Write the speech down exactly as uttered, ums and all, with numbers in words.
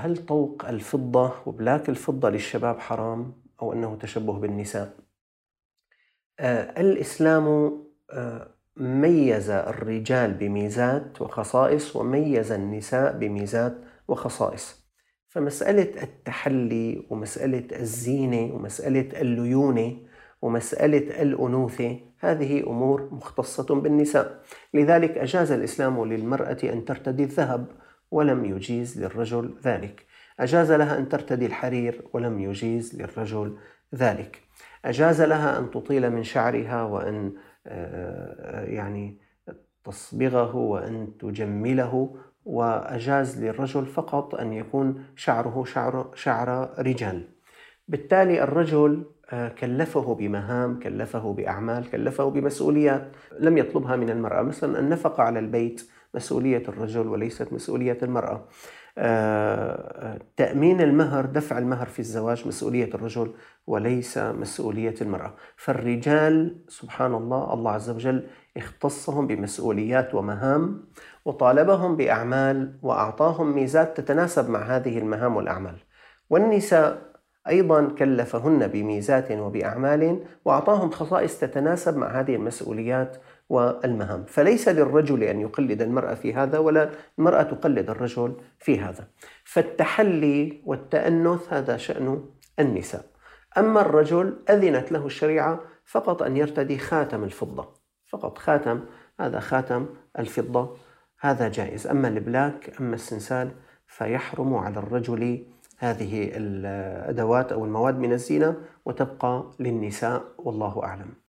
هل طوق الفضة وبلاك الفضة للشباب حرام أو أنه تشبه بالنساء؟ آه، الإسلام آه، ميز الرجال بميزات وخصائص وميز النساء بميزات وخصائص. فمسألة التحلي ومسألة الزينة ومسألة الليونة ومسألة الأنوثة هذه أمور مختصة بالنساء. لذلك أجاز الإسلام للمرأة أن ترتدي الذهب ولم يجيز للرجل ذلك. أجاز لها أن ترتدي الحرير ولم يجيز للرجل ذلك. أجاز لها أن تطيل من شعرها وأن آه، يعني تصبغه وأن تجمله، وأجاز للرجل فقط أن يكون شعره شعر, شعر رجال. بالتالي الرجل آه، كلفه بمهام، كلفه بأعمال، كلفه بمسؤوليات لم يطلبها من المرأة. مثلا النفقة على البيت مسؤولية الرجل وليست مسؤولية المرأة. آه، تأمين المهر، دفع المهر في الزواج مسؤولية الرجل وليس مسؤولية المرأة. فالرجال سبحان الله الله عز وجل اختصهم بمسؤوليات ومهام وطالبهم بأعمال وأعطاهم ميزات تتناسب مع هذه المهام والأعمال. والنساء أيضا كلفهن بميزات وبأعمال وأعطاهم خصائص تتناسب مع هذه المسؤوليات والمهام. فليس للرجل أن يقلد المرأة في هذا ولا المرأة تقلد الرجل في هذا. فالتحلي والتأنث هذا شأن النساء. أما الرجل أذنت له الشريعة فقط أن يرتدي خاتم الفضة، فقط خاتم، هذا خاتم الفضة، هذا جائز. أما البلاك أما السنسال فيحرم على الرجل هذه الأدوات أو المواد من الزينة وتبقى للنساء، والله أعلم.